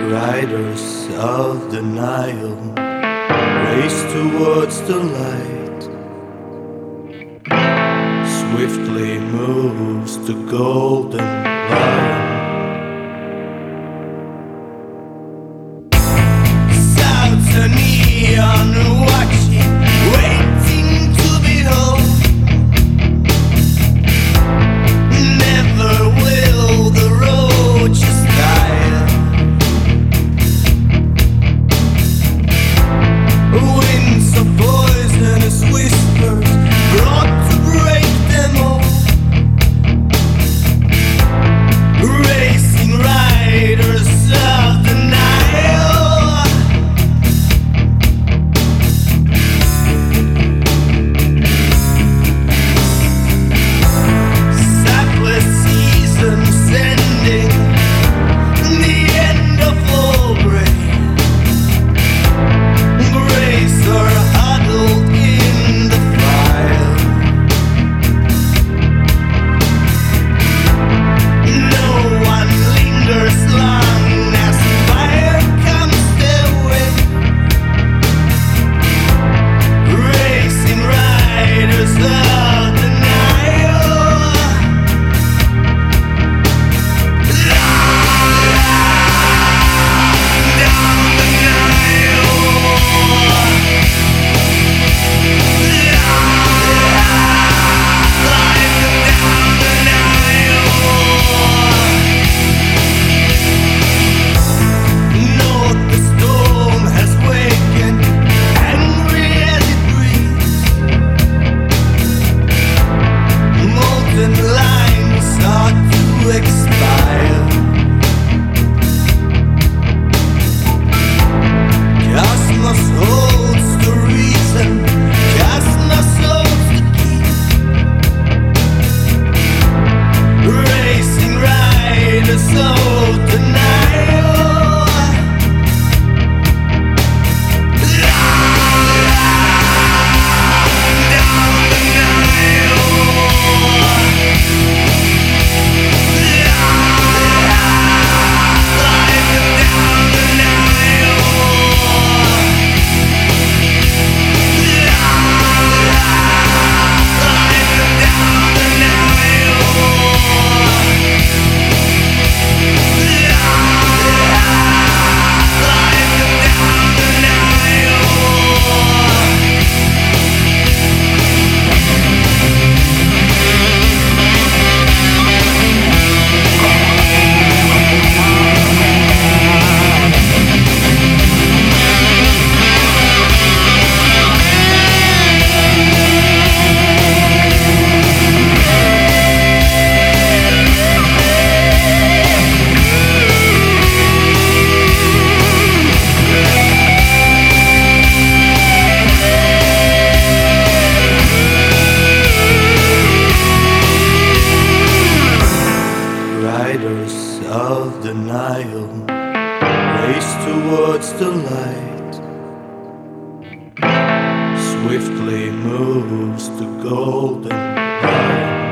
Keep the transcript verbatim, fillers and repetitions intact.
Riders of the Nile race towards the light. Swiftly moves the golden lion. South a neon watching, waiting to behold. Never will the roaches tire. Winds of poisonous whispers brought to break them all. Racing riders of the Nile. Sapless seasons ending, the end of all rain. Grace are huddled in the fire. No one lingers long as fire comes their way. Racing riders of the Nile. Down the Nile. Expire. Cosmos holds the reason, Cosmos holds the key. Racing riders of the Nile. Down the Nile. Riders of the Nile race towards the light. Swiftly moves the golden lion.